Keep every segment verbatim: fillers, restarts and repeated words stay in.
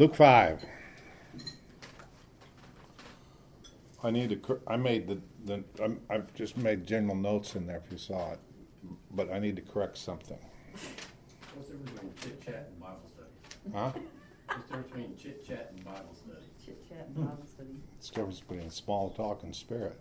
Luke five. I need to. cor- I made the. the I'm, I've just made general notes in there if you saw it, but I need to correct something. What's the difference between chit chat and Bible study? Huh? What's the difference between chit chat and Bible study? Chit chat and Bible study. It's the difference between small talk and spirit.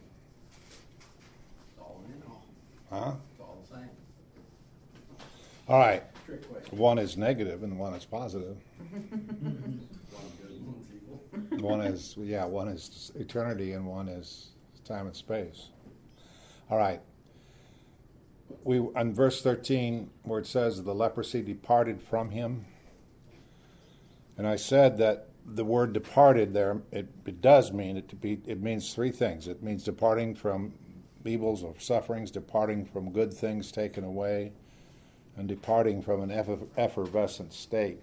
It's all in all. Huh? It's all the same. All right. Trick question. One is negative and one is positive. One's good and one's evil. One is, yeah, one is eternity and one is time and space. All right. We on verse thirteen, where it says the leprosy departed from him. And I said that the word departed there, it, it does mean it to be, it means three things. It means departing from evils or sufferings, departing from good things taken away, and departing from an eff- effervescent state.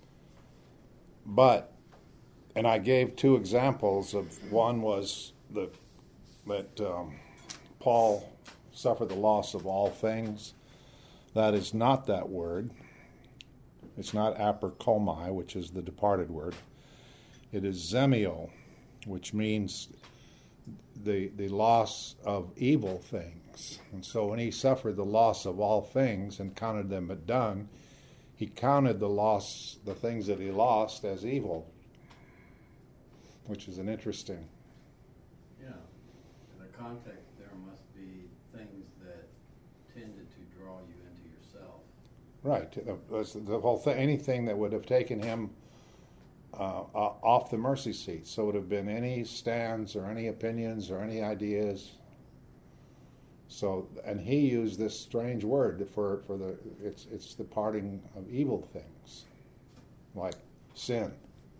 But, and I gave two examples of, one was the, that um, Paul suffered the loss of all things. That is not that word. It's not aperkomai, which is the departed word. It is zemio, which means the the loss of evil things. And so when he suffered the loss of all things and counted them but dung, he counted the loss, the things that he lost, as evil, which is an interesting. Yeah. In the context, there must be things that tended to draw you into yourself. Right. The, the whole thing, anything that would have taken him uh, uh, off the mercy seat. So it would have been any stands or any opinions or any ideas. So, and he used this strange word for, for the, it's, it's the parting of evil things, like sin.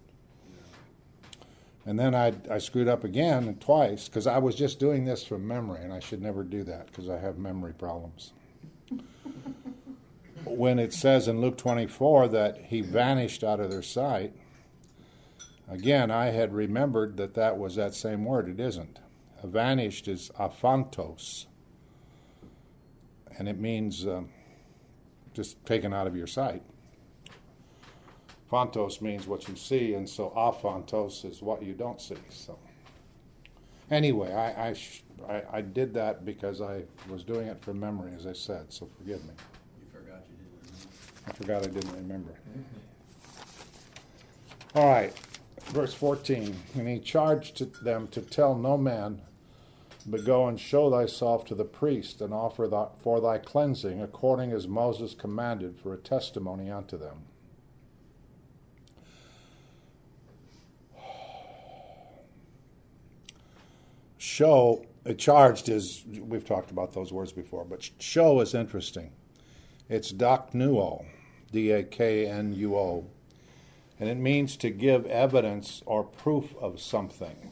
And then I, I screwed up again twice because I was just doing this from memory, and I should never do that because I have memory problems. When it says in Luke twenty-four that he vanished out of their sight, again, I had remembered that that was that same word. It isn't. Vanished is aphantos, and it means um, just taken out of your sight. Phantos means what you see, and so aphantos is what you don't see. So, anyway, I I, sh- I I did that because I was doing it from memory, as I said. So forgive me. You forgot you didn't remember. I forgot I didn't remember. All right, verse fourteen. And he charged to them to tell no man, but go and show thyself to the priest, and offer th- for thy cleansing, according as Moses commanded, for a testimony unto them. Show, uh, charged is, we've talked about those words before, but show is interesting. It's daknuo, D A K N U O, and it means to give evidence or proof of something.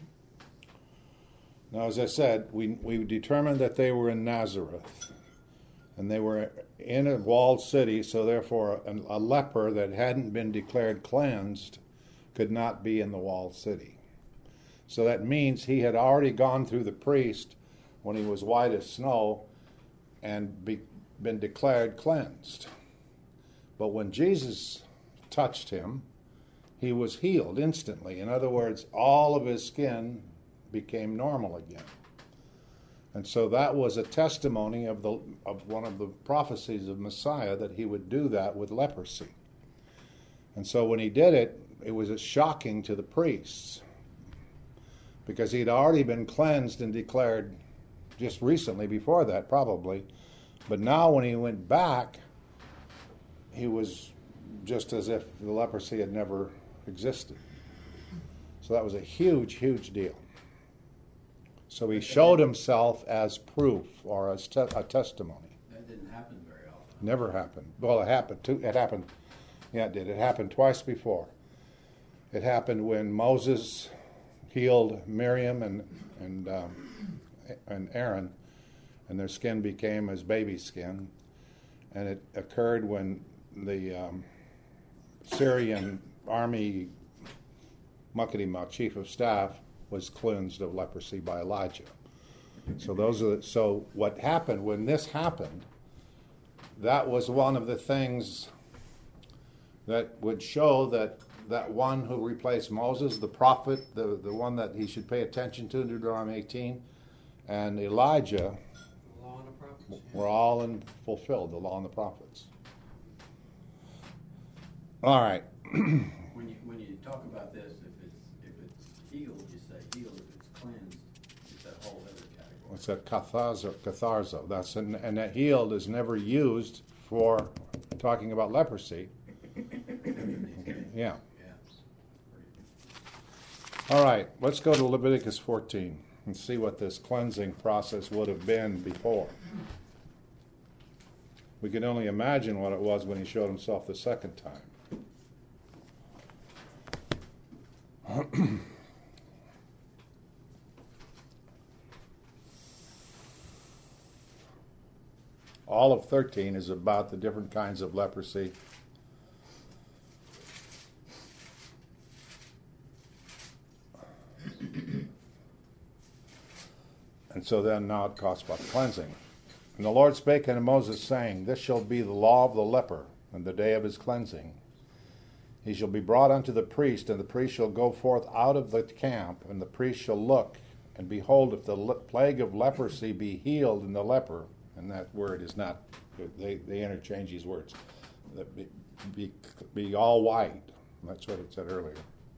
Now, as I said, we, we determined that they were in Nazareth, and they were in a walled city, so therefore a, a leper that hadn't been declared cleansed could not be in the walled city. So that means he had already gone through the priest when he was white as snow and be, been declared cleansed. But when Jesus touched him, he was healed instantly. In other words, all of his skin became normal again. And so that was a testimony of the of one of the prophecies of Messiah, that he would do that with leprosy. And so when he did it, it was shocking to the priests, because he'd already been cleansed and declared just recently before that, probably. But now when he went back, he was just as if the leprosy had never existed. So that was a huge, huge deal. So he showed himself as proof, or as te- a testimony. That didn't happen very often. Never happened. Well, it happened. Two, it happened. Yeah, it did. It happened twice before. It happened when Moses healed Miriam and and um, and Aaron, and their skin became as baby skin. And it occurred when the um, Syrian army Muckety-Muck, chief of staff, was cleansed of leprosy by Elijah. So those are the, so what happened when this happened, that was one of the things that would show that that one who replaced Moses, the prophet, the, the one that he should pay attention to in Deuteronomy eighteen, and Elijah The law and the prophets. yeah. were all in, fulfilled, the law and the prophets. All right. When you, when you talk about this, if it's, if it's healed, you say healed. If it's cleansed, it's that whole other category. What's that? Catharzo. Catharzo. That's an, and that healed is never used for talking about leprosy. Yeah. Yeah. All right. Let's go to Leviticus fourteen and see what this cleansing process would have been before. We can only imagine what it was when he showed himself the second time. All of thirteen is about the different kinds of leprosy. And so then now it talks about cleansing. And the Lord spake unto Moses, saying, This shall be the law of the leper in the day of his cleansing. He shall be brought unto the priest, and the priest shall go forth out of the camp, and the priest shall look, and behold, if the le- plague of leprosy be healed in the leper, and that word is not, they, they interchange these words, that be, be, be all white. That's what it said earlier.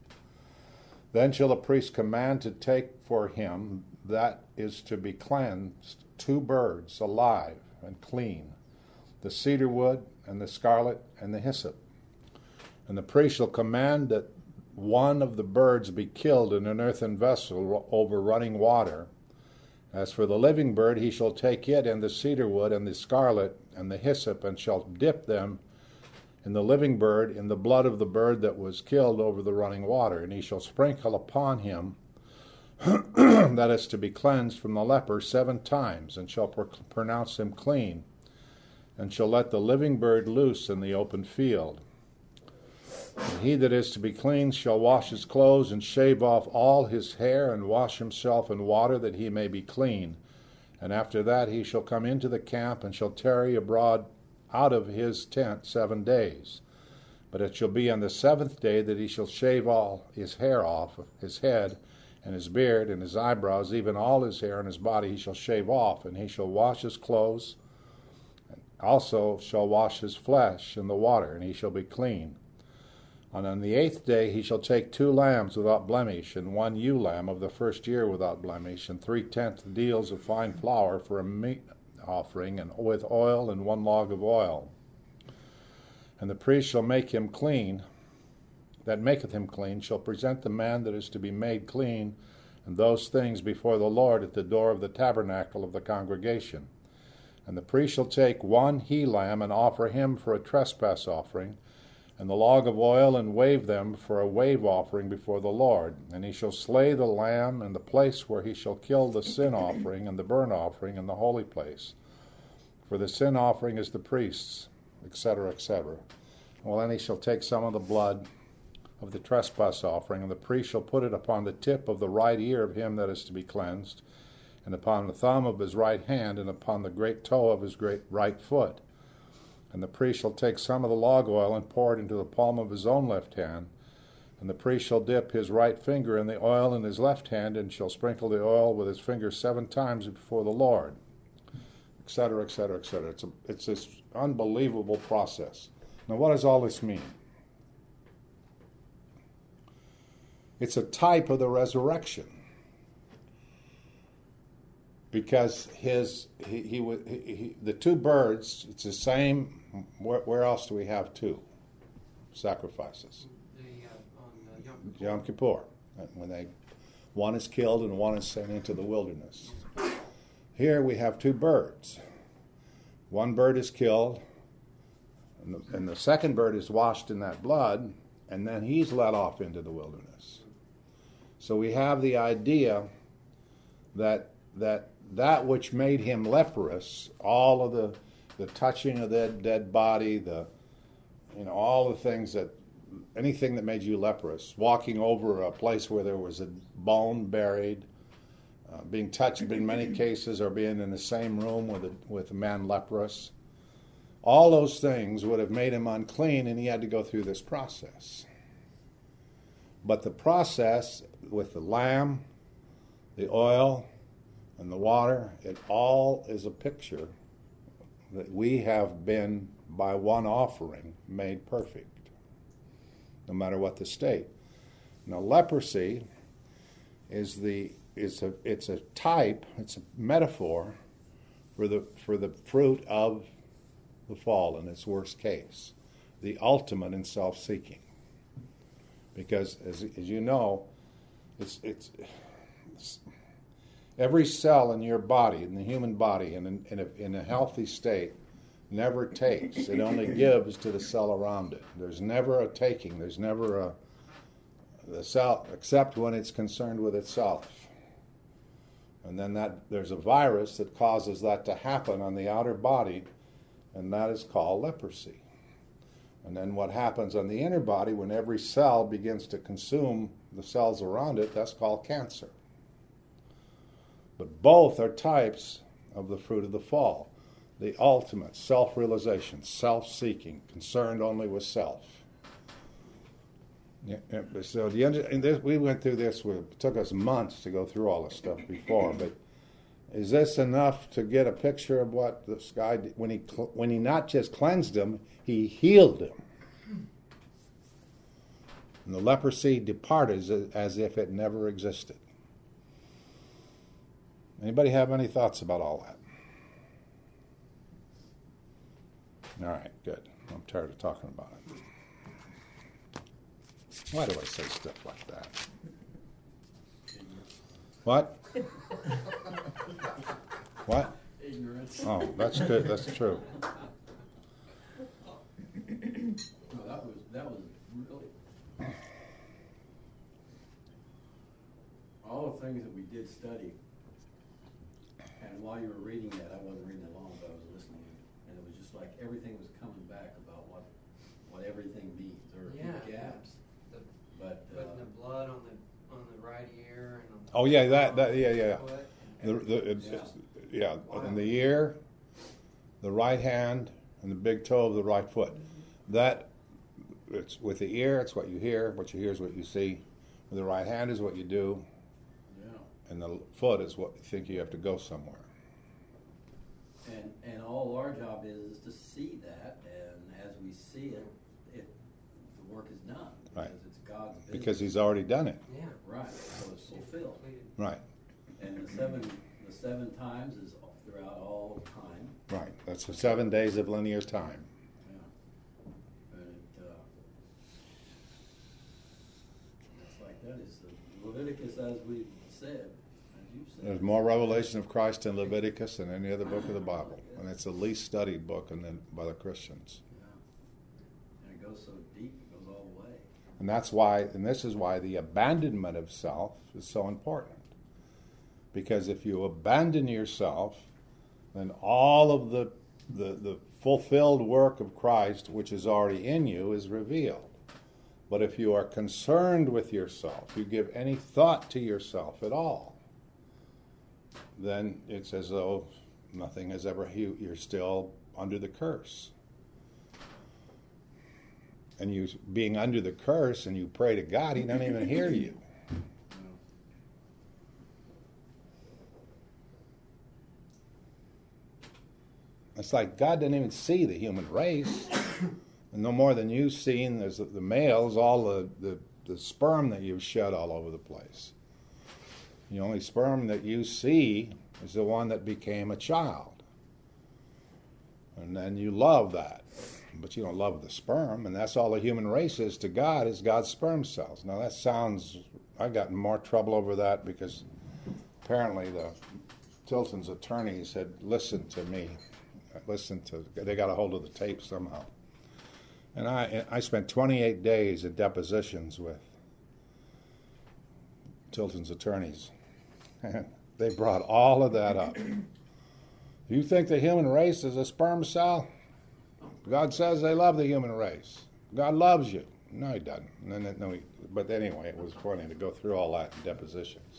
Then shall the priest command to take for him that is to be cleansed two birds alive and clean, the cedar wood and the scarlet and the hyssop. And the priest shall command that one of the birds be killed in an earthen vessel over running water. As for the living bird, he shall take it and the cedar wood and the scarlet and the hyssop, and shall dip them in the living bird in the blood of the bird that was killed over the running water. And he shall sprinkle upon him that is to be cleansed from the leper seven times, and shall pro- pronounce him clean, and shall let the living bird loose in the open field. And he that is to be clean shall wash his clothes, and shave off all his hair, and wash himself in water, that he may be clean. And after that he shall come into the camp, and shall tarry abroad out of his tent seven days. But it shall be on the seventh day that he shall shave all his hair off his head, and his beard, and his eyebrows, even all his hair on his body he shall shave off, and he shall wash his clothes, and also shall wash his flesh in the water, and he shall be clean. And on the eighth day he shall take two lambs without blemish, and one ewe lamb of the first year without blemish, and three-tenth deals of fine flour for a meat offering, and with oil, and one log of oil. And the priest shall make him clean, that maketh him clean, shall present the man that is to be made clean, and those things before the Lord at the door of the tabernacle of the congregation. And the priest shall take one he-lamb, and offer him for a trespass offering, and the log of oil, and wave them for a wave offering before the Lord. And he shall slay the lamb in the place where he shall kill the sin offering and the burnt offering in the holy place. For the sin offering is the priest's, et cetera, et cetera. Well, then he shall take some of the blood of the trespass offering, and the priest shall put it upon the tip of the right ear of him that is to be cleansed, and upon the thumb of his right hand, and upon the great toe of his great right foot. And the priest shall take some of the log oil, and pour it into the palm of his own left hand. And the priest shall dip his right finger in the oil in his left hand, and shall sprinkle the oil with his finger seven times before the Lord, et cetera, et cetera, et cetera. It's, a, it's this unbelievable process. Now, what does all this mean? It's a type of the resurrection, because his he, he, he, he the two birds. It's the same. Where, where else do we have two sacrifices? The, uh, on uh, Yom Kippur. Yom Kippur, when they one is killed and one is sent into the wilderness. Here we have two birds. One bird is killed, and the, and the second bird is washed in that blood, and then he's let off into the wilderness. So we have the idea that that that which made him leprous, all of the the touching of that dead body, the you know all the things that anything that made you leprous, walking over a place where there was a bone buried, uh, being touched in many cases, or being in the same room with a with a man leprous, all those things would have made him unclean, and he had to go through this process. But the process with the lamb, the oil, and the water, it all is a picture that we have been, by one offering, made perfect, no matter what the state. Now, leprosy is the is a it's a type, it's a metaphor for the for the fruit of the fall in its worst case, the ultimate in self-seeking. Because as as you know, it's it's, it's every cell in your body, in the human body, in a, in, a, in a healthy state, never takes. It only gives to the cell around it. There's never a taking. There's never a the cell, except when it's concerned with itself. And then that there's a virus that causes that to happen on the outer body, and that is called leprosy. And then what happens on the inner body when every cell begins to consume the cells around it, that's called cancer. But both are types of the fruit of the fall. The ultimate self-realization, self-seeking, concerned only with self. Yeah, so the and this, we went through this. It took us months to go through all this stuff before. But is this enough to get a picture of what this guy did? When he when he not just cleansed him, he healed him, and the leprosy departed as, as if it never existed. Anybody have any thoughts about all that? All right, good. I'm tired of talking about it. Why do I say stuff like that? What? What? Ignorance. Oh, that's good. That's true. No, that was that was really all the things that we did study. And while you were reading that, I wasn't reading it long, but I was listening, and it was just like everything was coming back about what what everything means. There are a Yeah. few gaps, The, but uh, putting the blood on the on the right ear and on the Oh yeah, that that yeah yeah. foot. The, the, it's, Yeah. it's, yeah, in the ear, the right hand, and the big toe of the right foot. That it's with the ear, it's what you hear. What you hear is what you see. With the right hand is what you do, yeah. and the foot is what you think you have to go somewhere. And and all our job is, is to see that, and as we see it, it the work is done because Right. it's God's business. Because He's already done it. Yeah. Right, so it's fulfilled. Completed. Right, And the seven the seven times is throughout all time. right. That's the seven days of linear time. Yeah. But it, uh, it's like that is the Leviticus, as we said, as you said. There's more revelation of Christ in Leviticus than any other book of the Bible, and it's the least studied book and then by the Christians. Yeah. And it goes so deep, it goes all the way. And that's why, and this is why the abandonment of self is so important. Because if you abandon yourself, then all of the, the, the fulfilled work of Christ, which is already in you, is revealed. But if you are concerned with yourself, you give any thought to yourself at all, then it's as though nothing has ever, you, you're still under the curse. And you being under the curse and you pray to God, He doesn't even hear you. It's like God didn't even see the human race. And no more than you've seen as the males, all the, the, the sperm that you've shed all over the place. The only sperm that you see is the one that became a child. And then you love that. But you don't love the sperm, and that's all the human race is to God, is God's sperm cells. Now that sounds, I got in more trouble over that because apparently the Tilton's attorneys had listened to me, listened to, they got a hold of the tape somehow. And I I spent twenty-eight days in depositions with Tilton's attorneys. And they brought all of that up. You think the human race is a sperm cell? God says they love the human race. God loves you. No, He doesn't. No, no, no, he, but anyway, it was funny to go through all that in depositions.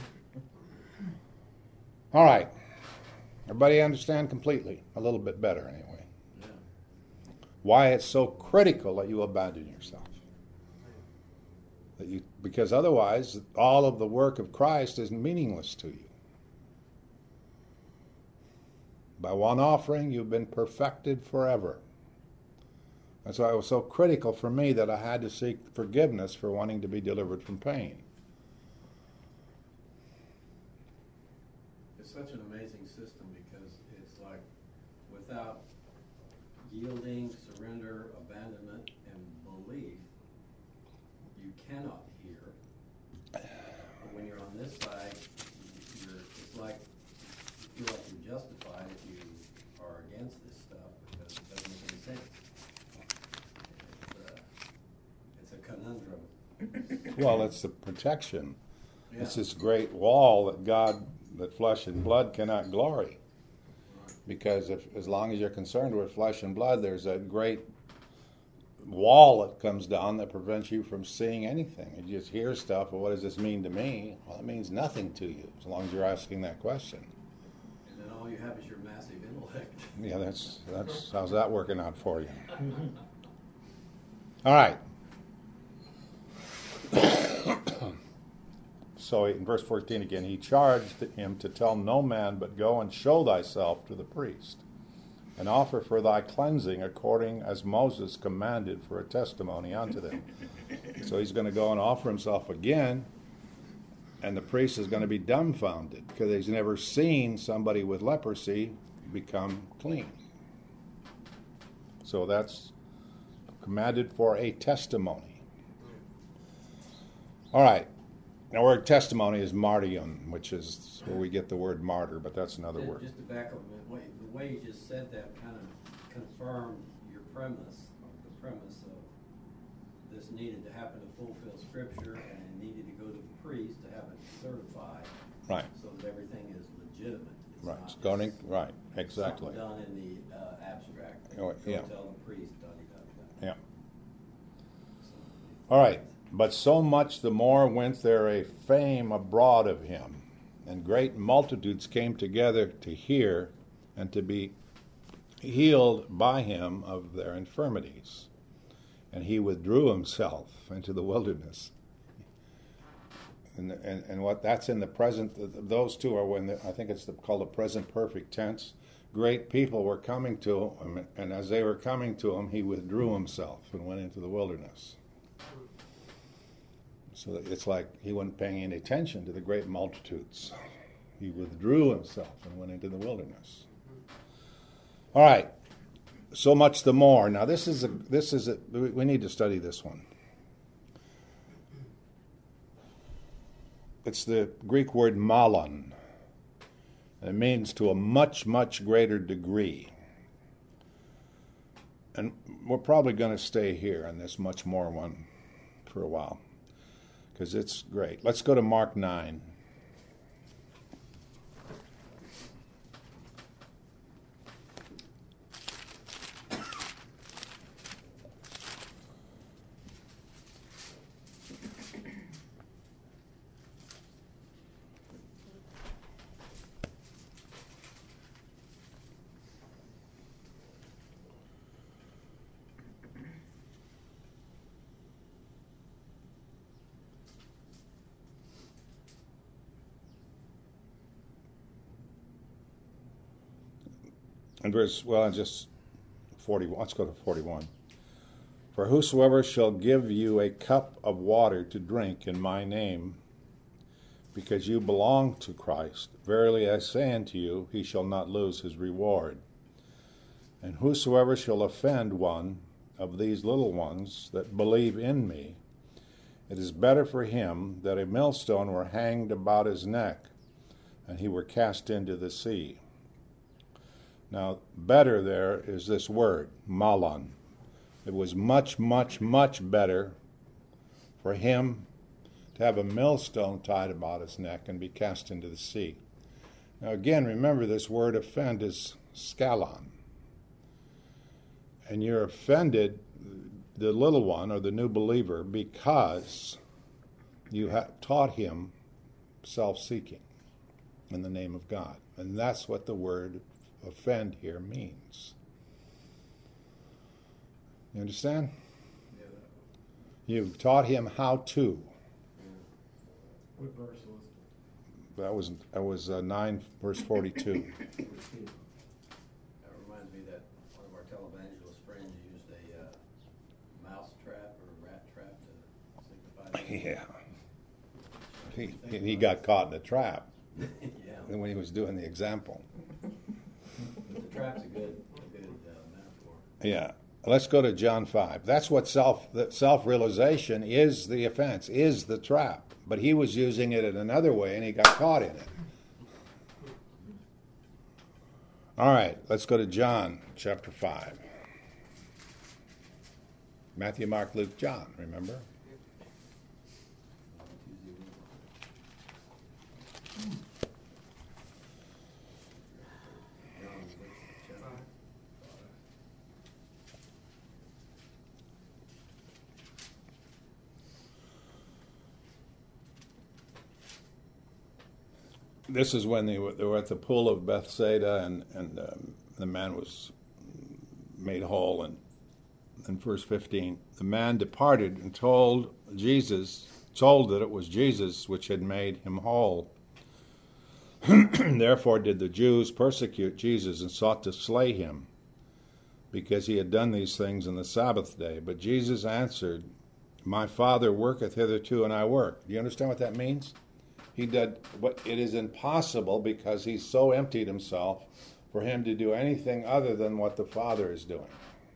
All right. Everybody understand completely? A little bit better, anyway. Yeah. Why it's so critical that you abandon yourself. That you, because otherwise, all of the work of Christ is meaningless to you. By one offering, you've been perfected forever. That's why it was so critical for me that I had to seek forgiveness for wanting to be delivered from pain. It's such an amazing system because it's like without yielding, surrender, abandonment, and belief, you cannot hear. But when you're on this side, you're, it's like you feel like you're justified if you are against this stuff because it doesn't make any sense. It's, uh, it's a conundrum. Well, it's the protection. Yeah. It's this great wall that God, that flesh and blood cannot glory. Because if, as long as you're concerned with flesh and blood, there's a great wall that comes down that prevents you from seeing anything. You just hear stuff, well, what does this mean to me? Well, it means nothing to you, as long as you're asking that question. And then all you have is your massive intellect. Yeah, that's, that's how's that working out for you? All right. So in verse fourteen again, he charged him to tell no man, but go and show thyself to the priest, and offer for thy cleansing according as Moses commanded for a testimony unto them. So he's going to go and offer himself again, and the priest is going to be dumbfounded because he's never seen somebody with leprosy become clean. So that's commanded for a testimony. All right. Now, word testimony is martyrdom, which is where we get the word martyr, but that's another Just- word. Just to back up a minute, way- the way you just said that kind of confirmed your premise, the premise of this needed to happen to fulfill Scripture, and it needed to go to the priest to have it certified, Right, so that everything is legitimate. It's right. not It's going, just right, exactly. something done in the uh, abstract. Oh, Go yeah. tell the priest, da-di-da-da. Yeah. So- All right. But so much the more went there a fame abroad of him, and great multitudes came together to hear and to be healed by him of their infirmities. And he withdrew himself into the wilderness. And, and, and what that's in the present, those two are when, the, I think it's the, called the present perfect tense. Great people were coming to him, and as they were coming to him, he withdrew himself and went into the wilderness. So it's like he wasn't paying any attention to the great multitudes. He withdrew himself and went into the wilderness. All right. So much the more. Now this is a this is a we need to study this one. It's the Greek word malon. It means to a much, much greater degree. And we're probably going to stay here on this much more one for a while, because it's great. Let's go to Mark nine. And verse, well, just forty-one. Let's go to forty-one. For whosoever shall give you a cup of water to drink in my name, because you belong to Christ, verily I say unto you, he shall not lose his reward. And whosoever shall offend one of these little ones that believe in me, it is better for him that a millstone were hanged about his neck, and he were cast into the sea. Now, better there is this word, malon. It was much, much, much better for him to have a millstone tied about his neck and be cast into the sea. Now, again, remember this word offend is scalon. And you're offended, the little one or the new believer, because you have taught him self-seeking in the name of God. And that's what the word offend here means. You understand? Yeah. You've taught him how to. What verse was it? That was that was uh, nine verse forty-two. That reminds me that one of our televangelist friends used a uh, mouse trap or rat trap to signify that. Yeah, he he got caught in a trap Yeah, when he was doing the example. but the trap's a good, a good uh, metaphor. Yeah. Let's go to John five. That's what self that self-realization is the offense, is the trap. But he was using it in another way, and he got caught in it. All right, let's go to John chapter five. Matthew, Mark, Luke, John, remember? This is when they were, they were at the pool of Bethsaida, and, and um, the man was made whole. And in verse fifteen, the man departed and told Jesus, told that it was Jesus which had made him whole. Therefore did the Jews persecute Jesus and sought to slay him, because he had done these things on the Sabbath day. But Jesus answered, my Father worketh hitherto, and I work. Do you understand what that means? He did, but it is impossible, because he's so emptied himself, for him to do anything other than what the Father is doing.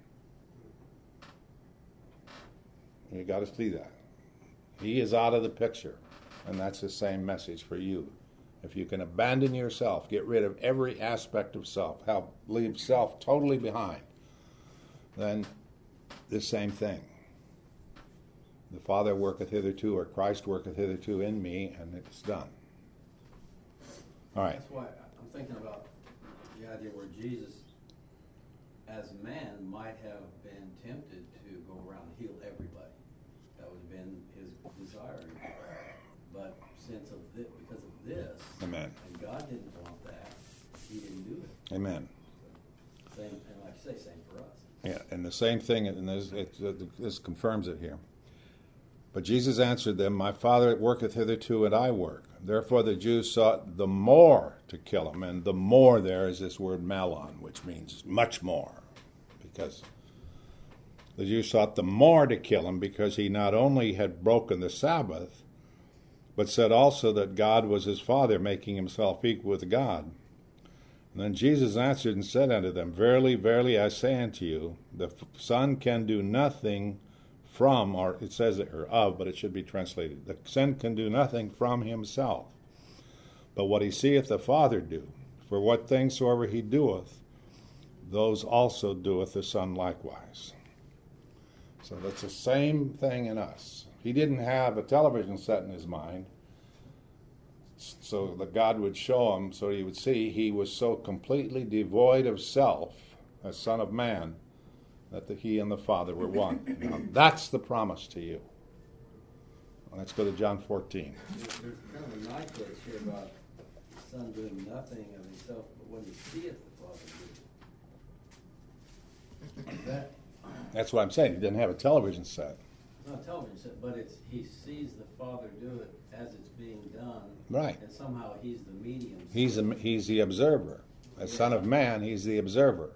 You got to see that. He is out of the picture, and that's the same message for you. If you can abandon yourself, get rid of every aspect of self, help leave self totally behind, then the same thing. The Father worketh hitherto, or Christ worketh hitherto in me, and it's done. All right. That's why I'm thinking about the idea where Jesus, as a man, might have been tempted to go around and heal everybody. That would have been his desire. But since of this, because of this, Amen. and God didn't want that, he didn't do it. Amen. So, same, and like you say, same for us. Yeah, and the same thing, and this, it, this confirms it here. But Jesus answered them, my Father worketh hitherto, and I work. Therefore the Jews sought the more to kill him. And the more there is this word malon, which means much more. Because the Jews sought the more to kill him, because he not only had broken the Sabbath, but said also that God was his Father, making himself equal with God. And then Jesus answered and said unto them, verily, verily, I say unto you, the Son can do nothing from, or it says it, or of, but it should be translated. The Son can do nothing from himself, but what he seeth the Father do. For what things soever he doeth, those also doeth the Son likewise. So that's the same thing in us. He didn't have a television set in his mind so that God would show him, so he would see he was so completely devoid of self as Son of Man, that the, he and the Father were one. Now, that's the promise to you. Let's go to John fourteen. There's, there's kind of a nice place here about the Son doing nothing of himself, but when he seeth the Father do it. That, That's what I'm saying. He didn't have a television set. not a television set, but it's he sees the Father do it as it's being done. Right. And somehow he's the medium. He's a, he's the observer. As Son of Man, he's the observer.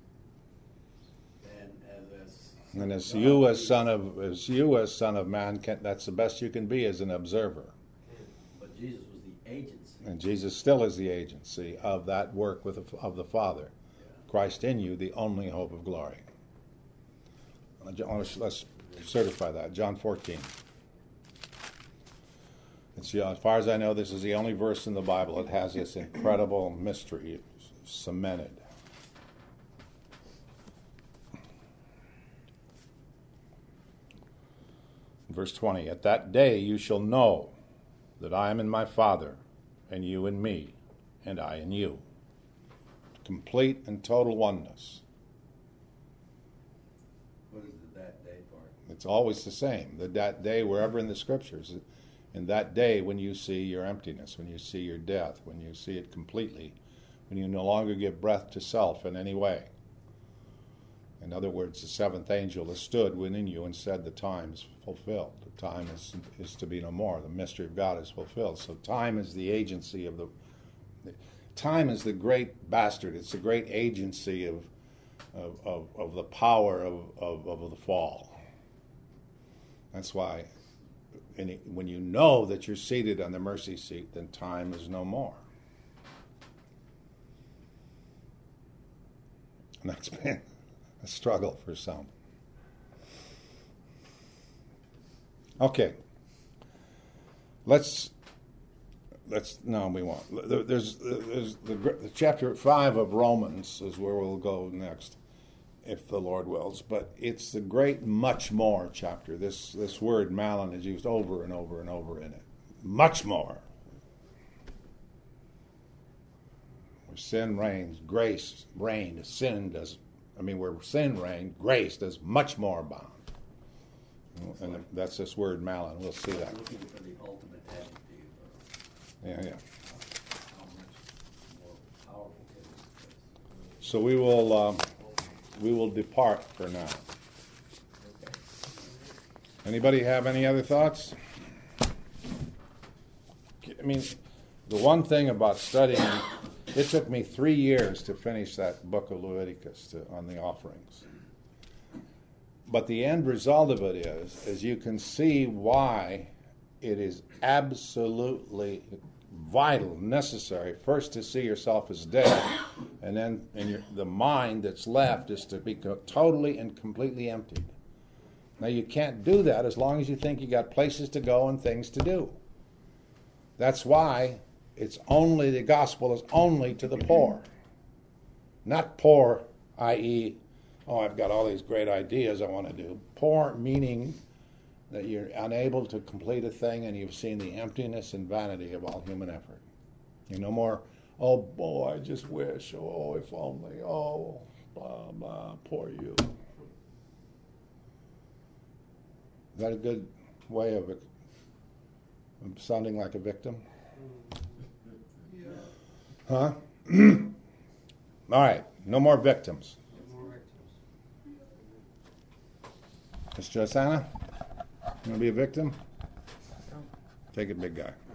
And as, as And as God, you, as he's- son of as you, as Son of Man, can, that's the best you can be as an observer. But Jesus was the agency. And Jesus still is the agency of that work with the, of the Father. Christ in you, the only hope of glory. Let's, let's certify that. John fourteen. It's, as far as I know, this is the only verse in the Bible that has this incredible mystery cemented. Verse twenty, at that day you shall know that I am in my Father, and you in me, and I in you. Complete and total oneness. What is the that day part? It's always the same. The, that day, wherever in the Scriptures, in that day when you see your emptiness, when you see your death, when you see it completely, when you no longer give breath to self in any way, In other words, the seventh angel has stood within you and said the time is fulfilled. The time is, is to be no more. The mystery of God is fulfilled. So time is the agency of the... Time is the great bastard. It's the great agency of of, of, of the power of, of, of the fall. That's why any, when you know that you're seated on the mercy seat, then time is no more. And that's been a struggle for some. Okay. Let's, let's, no, we won't. There's, there's the, the chapter five of Romans is where we'll go next, if the Lord wills. But it's the great much more chapter. This, this word Malin is used over and over and over in it. Much more. Where sin reigns, grace reigned. Sin does, I mean, where sin reigned, grace does much more abound. And that's this word Malin. We'll see that. Looking for the ultimate adjective, or Yeah, yeah. how much more powerful it is. So we will um, we will depart for now. Okay. Anybody have any other thoughts? I mean, the one thing about studying, it took me three years to finish that book of Leviticus to, on the offerings. But the end result of it is, is you can see why it is absolutely vital, necessary, first to see yourself as dead, and then in your, the mind that's left is to be totally and completely emptied. Now you can't do that as long as you think you got places to go and things to do. That's why it's only, the gospel is only to the poor. Not poor, that is, oh, I've got all these great ideas I want to do. Poor meaning that you're unable to complete a thing and you've seen the emptiness and vanity of all human effort. You're no more, oh boy, I just wish, oh, if only, oh, blah, blah, poor you. Is that a good way of, of sounding like a victim? Huh? All right, no more victims. More victims. Mister Asana, you want to be a victim? Take it, big guy.